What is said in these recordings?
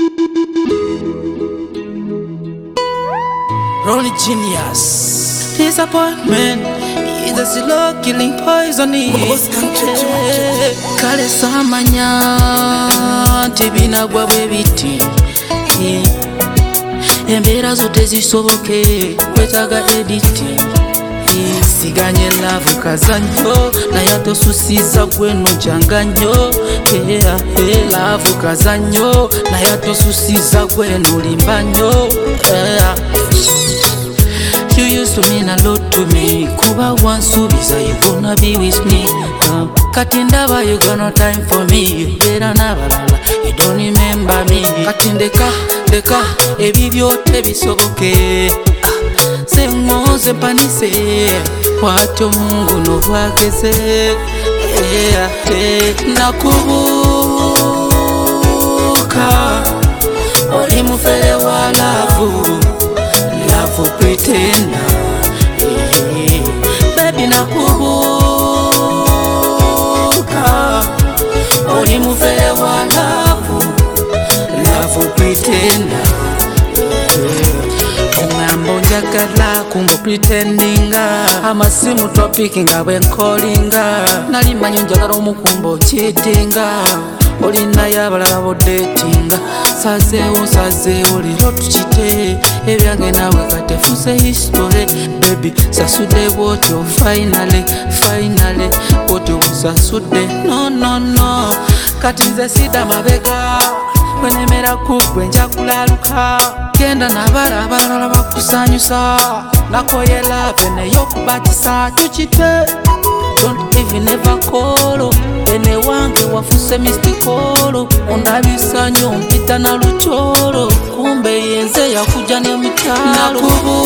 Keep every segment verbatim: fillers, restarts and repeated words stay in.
Ronnie Genius. Disappointment is a slow killing poison. Kale samanya tibina gwa bwebiti. Embera zote zisoboke kwetaga editi. Siganye love kazanyo na yato susiza gweno janganyo. Yeah, hey, love kazanyo na yato susiza gweno limbanyo. Yeah. You used to mean a lot to me. Kuba wansubiza you gonna be with me. uh, Katindaba you got no time for me. Bera nabalala you don't remember me. Katindeka deka ebibyote bisoboke. Sengoze mpanise wacho Mungu no bwageze. Yeah, yeah. Nakubuka oli mufere wa love, love pretender. Yeah. Baby nakubuka oli mufere wa love, love pretender. Ungambo njagala kumbo pretendinga. Amasimu topickinga when callinga. Nalimanyi njagala omukumbo cheatinga. Olina yabalala bo datinga. Sazewo sazewo lero tukite. Ebyange nawe katefuse history. Baby sasude wotyo finally finally wotyo sasude. No no no kati nze sida mabega. Wenemera kugwe nja kulaluka. Genda nabala abalala bakusanyusa. Nakoye love neyo kubatisa tukite. Don't even ever call. Ene wange wafuse mistikolo. Ondabisanyo mpita na lucholo. Kumbe yenze ya kuja ne mitalo.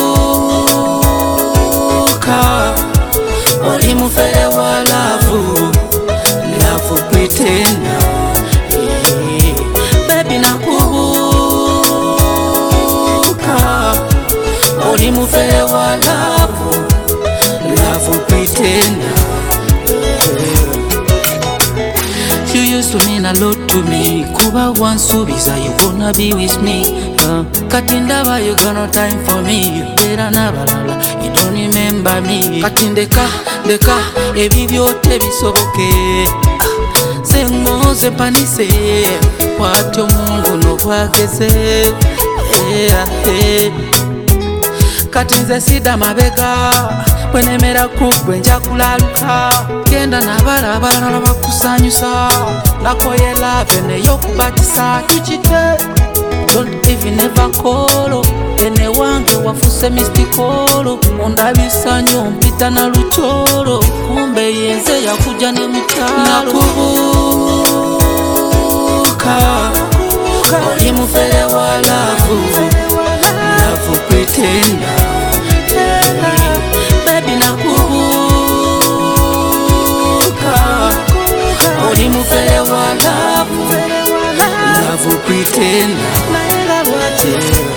Nakubuka oli mufere wa love, love pretender. Yeah. Baby nakubuka oli mufere wa love, love pretender. You used to mean a lot to me. Kuba wansubiza you gonna be with me. uh, Katindaba you got no time for me. Bera nabalala you don't remember me. Katindeka deka ebibyote bisoboke. Sengoze mpanise wacho Mungu no bwageze. Yeah, yeah. Katinze sida mabega. Wenemera kugwe nja kulaluka. Genda nabala abalala bakusanyusa. Nakoye love neyo kubatisa tukite. Don't even ever call. Ene wange wafuse mistikolo. Ondabisanyo mpita na lucholo. Kumbe yenze ya kuja ne mitalo. Nakubuka oli mufere wa love, love pretender. Baby nakubuka oli mufere wa love, love pretender.